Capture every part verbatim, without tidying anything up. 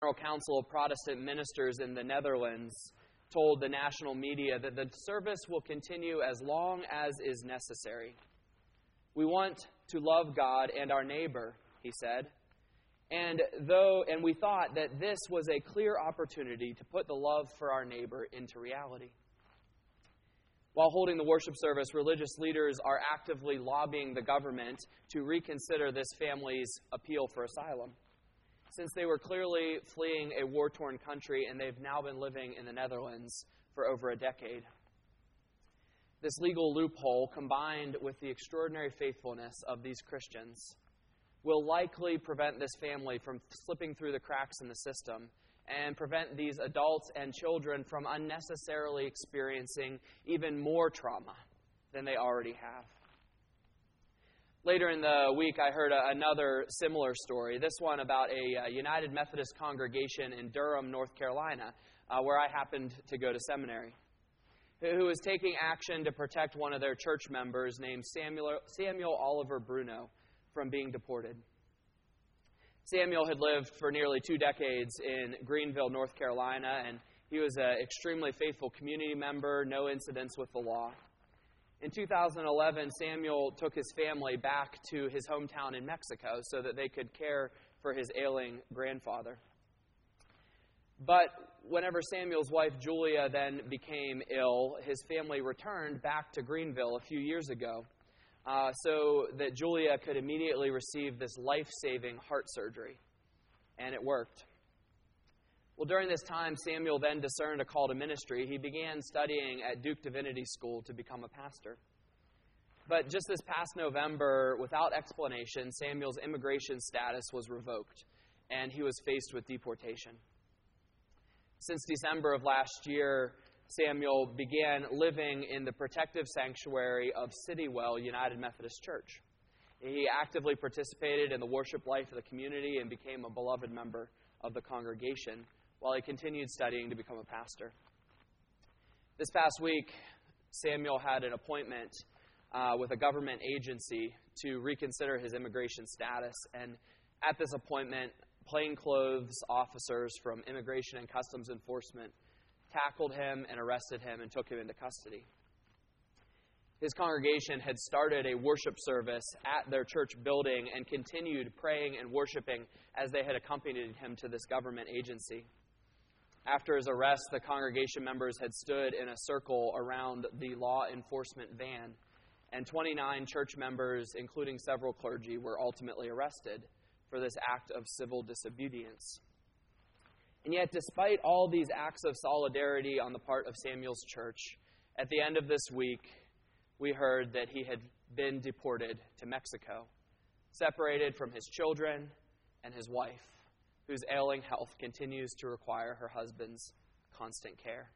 General Council of Protestant Ministers in the Netherlands told the national media that the service will continue as long as is necessary. We want to love God and our neighbor, he said. And though and we thought that this was a clear opportunity to put the love for our neighbor into reality. While holding the worship service, religious leaders are actively lobbying the government to reconsider this family's appeal for asylum, since they were clearly fleeing a war-torn country and they've now been living in the Netherlands for over a decade. This legal loophole, combined with the extraordinary faithfulness of these Christians, will likely prevent this family from slipping through the cracks in the system and prevent these adults and children from unnecessarily experiencing even more trauma than they already have. Later in the week, I heard a, another similar story, this one about a, a United Methodist congregation in Durham, North Carolina, uh, where I happened to go to seminary, who was taking action to protect one of their church members named Samuel, Samuel Oliver Bruno from being deported. Samuel had lived for nearly two decades in Greenville, North Carolina, and he was an extremely faithful community member, no incidents with the law. In two thousand eleven, Samuel took his family back to his hometown in Mexico so that they could care for his ailing grandfather. But whenever Samuel's wife, Julia, then became ill, his family returned back to Greenville a few years ago uh, so that Julia could immediately receive this life-saving heart surgery. And it worked. Well, during this time, Samuel then discerned a call to ministry. He began studying at Duke Divinity School to become a pastor. But just this past November, without explanation, Samuel's immigration status was revoked, and he was faced with deportation. Since December of last year, Samuel began living in the protective sanctuary of Citywell United Methodist Church. He actively participated in the worship life of the community and became a beloved member of the congregation, while he continued studying to become a pastor. This past week, Samuel had an appointment uh, with a government agency to reconsider his immigration status. And at this appointment, plainclothes officers from Immigration and Customs Enforcement tackled him and arrested him and took him into custody. His congregation had started a worship service at their church building and continued praying and worshiping as they had accompanied him to this government agency. After his arrest, the congregation members had stood in a circle around the law enforcement van, and twenty-nine church members, including several clergy, were ultimately arrested for this act of civil disobedience. And yet, despite all these acts of solidarity on the part of Samuel's church, at the end of this week, we heard that he had been deported to Mexico, separated from his children and his wife, whose ailing health continues to require her husband's constant care.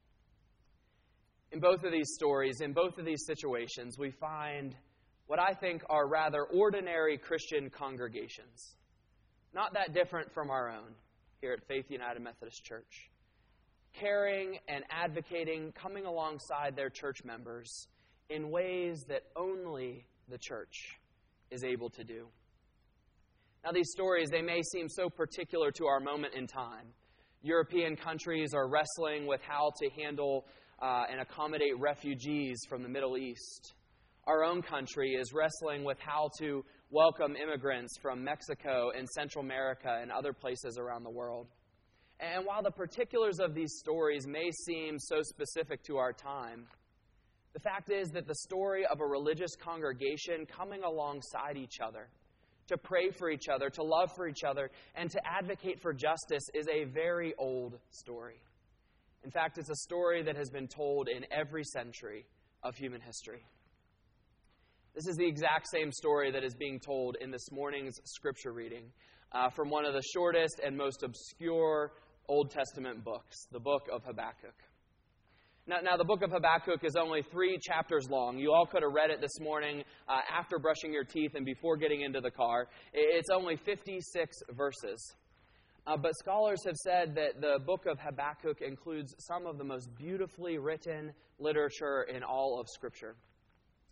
In both of these stories, in both of these situations, we find what I think are rather ordinary Christian congregations, not that different from our own here at Faith United Methodist Church, caring and advocating, coming alongside their church members in ways that only the church is able to do. Now, these stories, they may seem so particular to our moment in time. European countries are wrestling with how to handle uh, and accommodate refugees from the Middle East. Our own country is wrestling with how to welcome immigrants from Mexico and Central America and other places around the world. And while the particulars of these stories may seem so specific to our time, the fact is that the story of a religious congregation coming alongside each other, to pray for each other, to love for each other, and to advocate for justice is a very old story. In fact, it's a story that has been told in every century of human history. This is the exact same story that is being told in this morning's scripture reading uh, from one of the shortest and most obscure Old Testament books, the book of Habakkuk. Now, now, the book of Habakkuk is only three chapters long. You all could have read it this morning uh, after brushing your teeth and before getting into the car. It's only fifty-six verses. Uh, but scholars have said that the book of Habakkuk includes some of the most beautifully written literature in all of Scripture.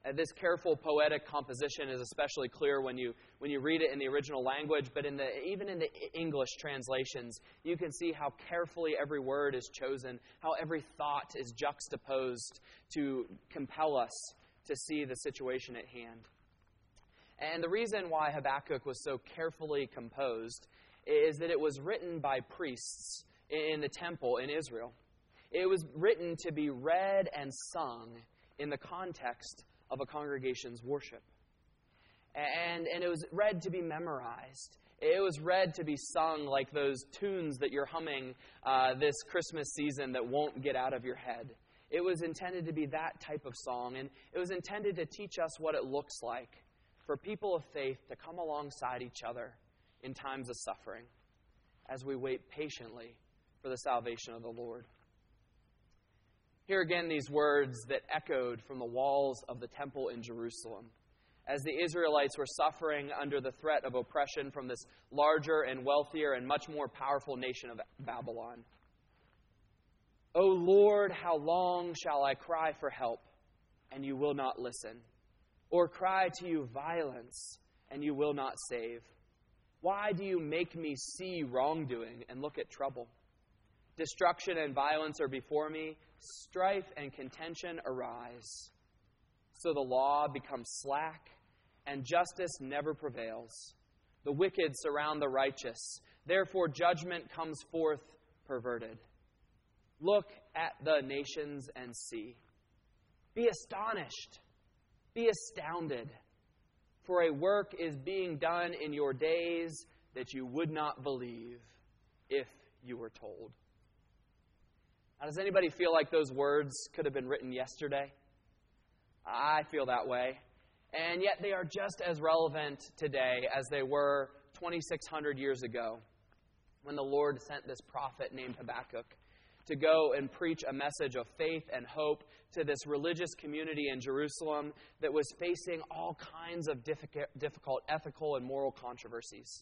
Uh, this careful poetic composition is especially clear when you when you read it in the original language, but in the even in the English translations, you can see how carefully every word is chosen, how every thought is juxtaposed to compel us to see the situation at hand. And the reason why Habakkuk was so carefully composed is that it was written by priests in the temple in Israel. It was written to be read and sung in the context of a congregation's worship. And, and it was read to be memorized. It was read to be sung like those tunes that you're humming uh, this Christmas season that won't get out of your head. It was intended to be that type of song, and it was intended to teach us what it looks like for people of faith to come alongside each other in times of suffering as we wait patiently for the salvation of the Lord. Here again, these words that echoed from the walls of the temple in Jerusalem as the Israelites were suffering under the threat of oppression from this larger and wealthier and much more powerful nation of Babylon. O Lord, how long shall I cry for help, and you will not listen? Or cry to you violence, and you will not save? Why do you make me see wrongdoing and look at trouble? Destruction and violence are before me. Strife and contention arise. So the law becomes slack, and justice never prevails. The wicked surround the righteous. Therefore judgment comes forth perverted. Look at the nations and see. Be astonished. Be astounded. For a work is being done in your days that you would not believe if you were told. Now, does anybody feel like those words could have been written yesterday? I feel that way. And yet they are just as relevant today as they were twenty-six hundred years ago when the Lord sent this prophet named Habakkuk to go and preach a message of faith and hope to this religious community in Jerusalem that was facing all kinds of difficult ethical and moral controversies.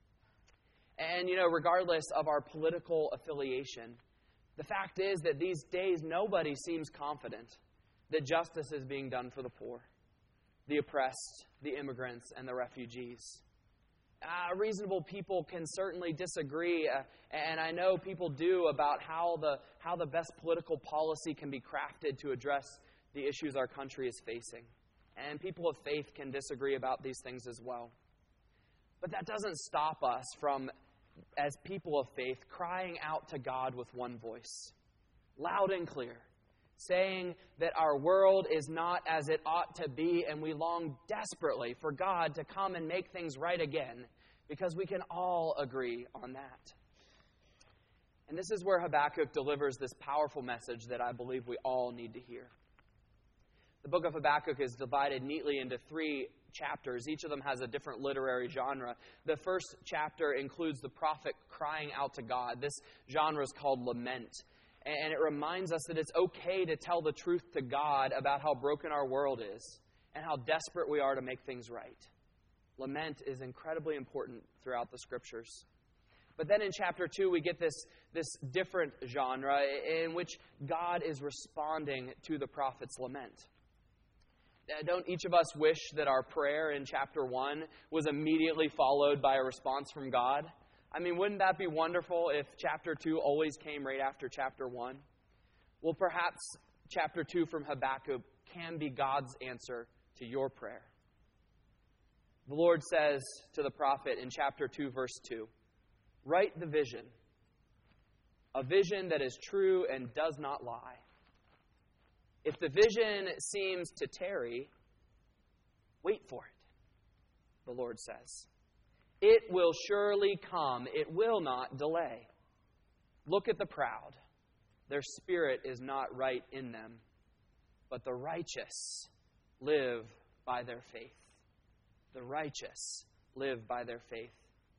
And, you know, regardless of our political affiliation, the fact is that these days nobody seems confident that justice is being done for the poor, the oppressed, the immigrants, and the refugees. Uh, reasonable people can certainly disagree, uh, and I know people do, about how the how the best political policy can be crafted to address the issues our country is facing. And people of faith can disagree about these things as well. But that doesn't stop us from, as people of faith, crying out to God with one voice, loud and clear, saying that our world is not as it ought to be, and we long desperately for God to come and make things right again, because we can all agree on that. And this is where Habakkuk delivers this powerful message that I believe we all need to hear. The book of Habakkuk is divided neatly into three chapters. Each of them has a different literary genre. The first chapter includes the prophet crying out to God. This genre is called lament. And it reminds us that it's okay to tell the truth to God about how broken our world is and how desperate we are to make things right. Lament is incredibly important throughout the Scriptures. But then in chapter two, we get this, this different genre in which God is responding to the prophet's lament. Don't each of us wish that our prayer in chapter one was immediately followed by a response from God? I mean, wouldn't that be wonderful if chapter two always came right after chapter one? Well, perhaps chapter two from Habakkuk can be God's answer to your prayer. The Lord says to the prophet in chapter two, verse two, write the vision, a vision that is true and does not lie. If the vision seems to tarry, wait for it, the Lord says. It will surely come. It will not delay. Look at the proud. Their spirit is not right in them, but the righteous live by their faith. The righteous live by their faith.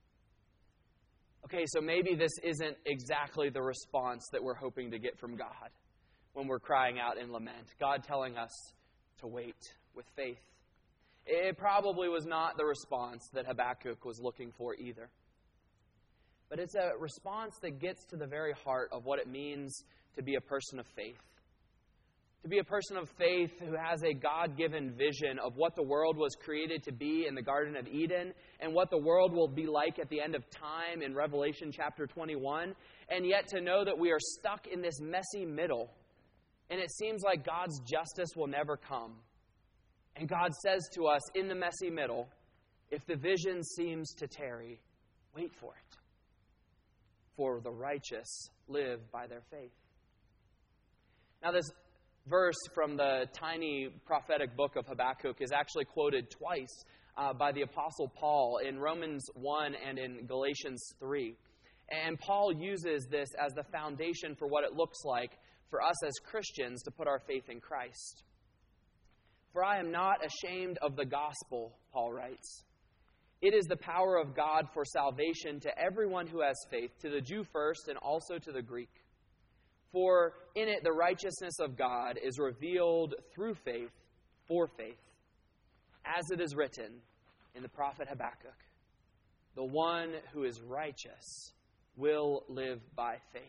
Okay, so maybe this isn't exactly the response that we're hoping to get from God when we're crying out in lament. God telling us to wait with faith. It probably was not the response that Habakkuk was looking for either. But it's a response that gets to the very heart of what it means to be a person of faith. To be a person of faith who has a God-given vision of what the world was created to be in the Garden of Eden and what the world will be like at the end of time in Revelation chapter twenty-one, and yet to know that we are stuck in this messy middle, and it seems like God's justice will never come. And God says to us in the messy middle, if the vision seems to tarry, wait for it. For the righteous live by their faith. Now this verse from the tiny prophetic book of Habakkuk is actually quoted twice uh, by the Apostle Paul in Romans one and in Galatians three. And Paul uses this as the foundation for what it looks like for us as Christians to put our faith in Christ. For I am not ashamed of the gospel, Paul writes. It is the power of God for salvation to everyone who has faith, to the Jew first and also to the Greek. For in it the righteousness of God is revealed through faith, for faith. As it is written in the prophet Habakkuk, the one who is righteous will live by faith.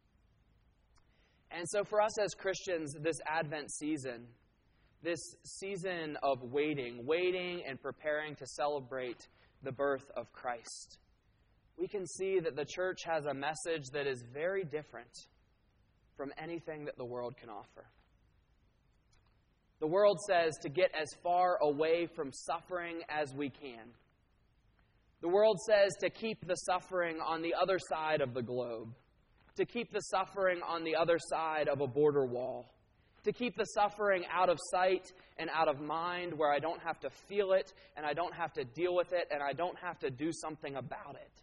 And so for us as Christians, this Advent season, this season of waiting, waiting and preparing to celebrate the birth of Christ, we can see that the church has a message that is very different from anything that the world can offer. The world says to get as far away from suffering as we can. The world says to keep the suffering on the other side of the globe, to keep the suffering on the other side of a border wall, to keep the suffering out of sight and out of mind where I don't have to feel it and I don't have to deal with it and I don't have to do something about it.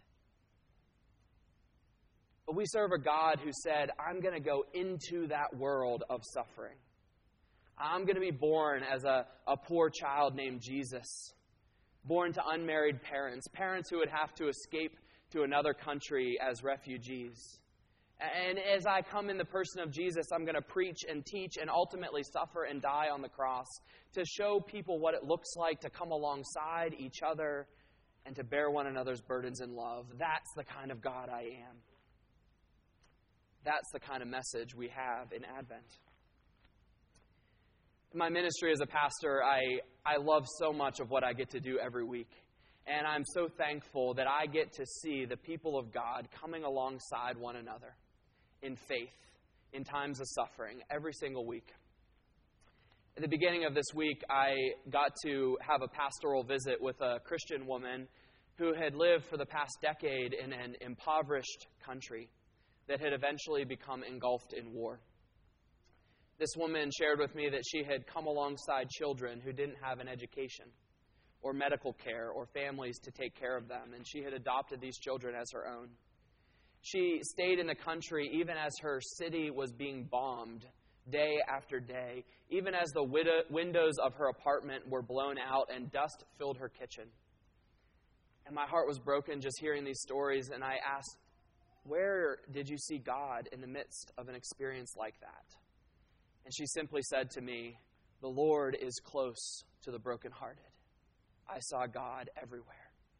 But we serve a God who said, I'm going to go into that world of suffering. I'm going to be born as a, a poor child named Jesus, born to unmarried parents, parents who would have to escape to another country as refugees. And as I come in the person of Jesus, I'm going to preach and teach and ultimately suffer and die on the cross to show people what it looks like to come alongside each other and to bear one another's burdens in love. That's the kind of God I am. That's the kind of message we have in Advent. In my ministry as a pastor, I, I love so much of what I get to do every week. And I'm so thankful that I get to see the people of God coming alongside one another in faith, in times of suffering, every single week. At the beginning of this week, I got to have a pastoral visit with a Christian woman who had lived for the past decade in an impoverished country that had eventually become engulfed in war. This woman shared with me that she had come alongside children who didn't have an education or medical care or families to take care of them, and she had adopted these children as her own. She stayed in the country even as her city was being bombed day after day, even as the widow- windows of her apartment were blown out and dust filled her kitchen. And my heart was broken just hearing these stories, and I asked, where did you see God in the midst of an experience like that? And she simply said to me, the Lord is close to the brokenhearted. I saw God everywhere.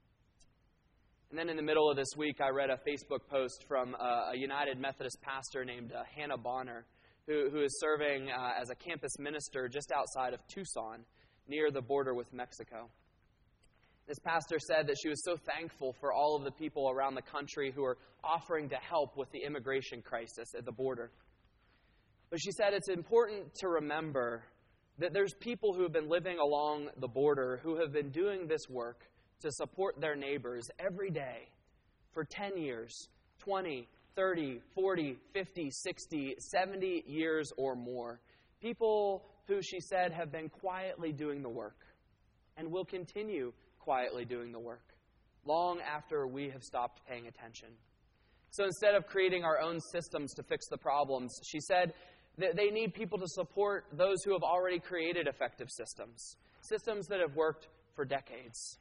And then in the middle of this week, I read a Facebook post from a, a United Methodist pastor named uh, Hannah Bonner, who, who is serving uh, as a campus minister just outside of Tucson, near the border with Mexico. This pastor said that she was so thankful for all of the people around the country who are offering to help with the immigration crisis at the border. But she said it's important to remember that there's people who have been living along the border who have been doing this work to support their neighbors every day for ten years, twenty, thirty, forty, fifty, sixty, seventy years or more. People who, she said, have been quietly doing the work and will continue quietly doing the work long after we have stopped paying attention. So instead of creating our own systems to fix the problems, she said that they need people to support those who have already created effective systems, systems that have worked for decades.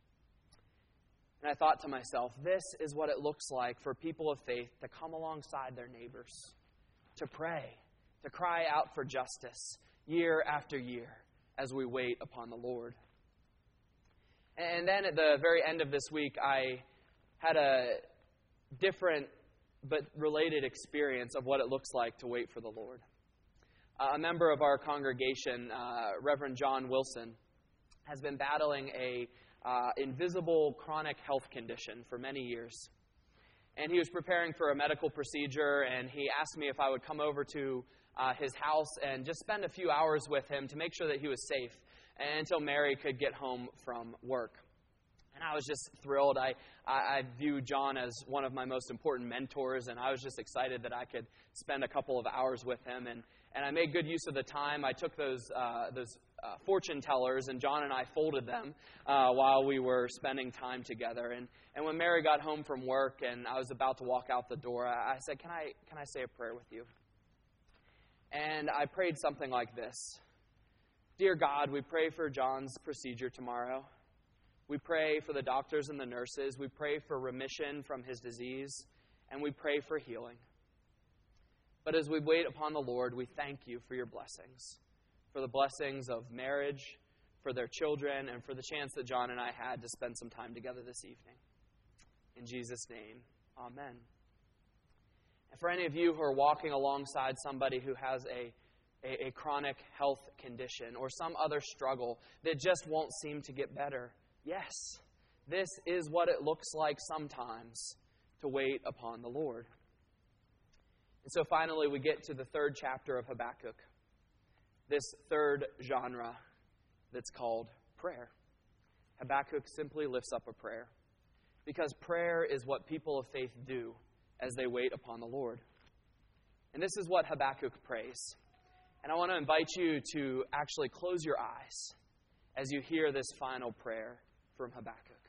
And I thought to myself, this is what it looks like for people of faith to come alongside their neighbors, to pray, to cry out for justice year after year as we wait upon the Lord. And then at the very end of this week, I had a different but related experience of what it looks like to wait for the Lord. Uh, a member of our congregation, uh, Reverend John Wilson, has been battling a uh, invisible chronic health condition for many years. And he was preparing for a medical procedure, and he asked me if I would come over to uh, his house and just spend a few hours with him to make sure that he was safe until Mary could get home from work. And I was just thrilled. I, I, I view John as one of my most important mentors, and I was just excited that I could spend a couple of hours with him. And, and I made good use of the time. I took those uh, those uh, fortune tellers, and John and I folded them uh, while we were spending time together. And, and when Mary got home from work and I was about to walk out the door, I, I said, can I, can I say a prayer with you? And I prayed something like this. Dear God, we pray for John's procedure tomorrow. We pray for the doctors and the nurses. We pray for remission from his disease. And we pray for healing. But as we wait upon the Lord, we thank you for your blessings. For the blessings of marriage, for their children, and for the chance that John and I had to spend some time together this evening. In Jesus' name, amen. And for any of you who are walking alongside somebody who has a A, a chronic health condition or some other struggle that just won't seem to get better, yes, this is what it looks like sometimes to wait upon the Lord. And so finally we get to the third chapter of Habakkuk, this third genre that's called prayer. Habakkuk simply lifts up a prayer because prayer is what people of faith do as they wait upon the Lord. And this is what Habakkuk prays. And I want to invite you to actually close your eyes as you hear this final prayer from Habakkuk.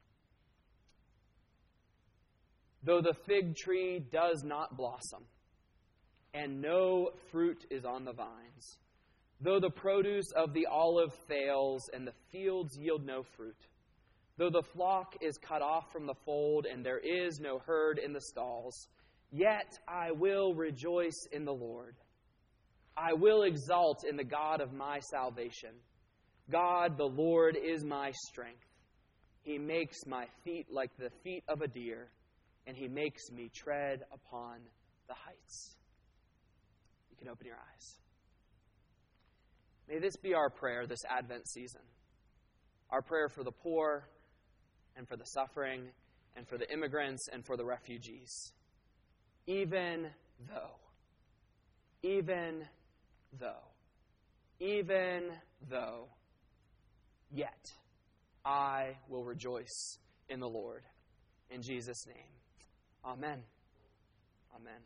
Though the fig tree does not blossom, and no fruit is on the vines, though the produce of the olive fails, and the fields yield no fruit, though the flock is cut off from the fold, and there is no herd in the stalls, yet I will rejoice in the Lord. I will exult in the God of my salvation. God, the Lord, is my strength. He makes my feet like the feet of a deer, and He makes me tread upon the heights. You can open your eyes. May this be our prayer this Advent season. Our prayer for the poor, and for the suffering, and for the immigrants, and for the refugees. Even though, even though, even though, yet I will rejoice in the Lord. In Jesus' name, amen. Amen.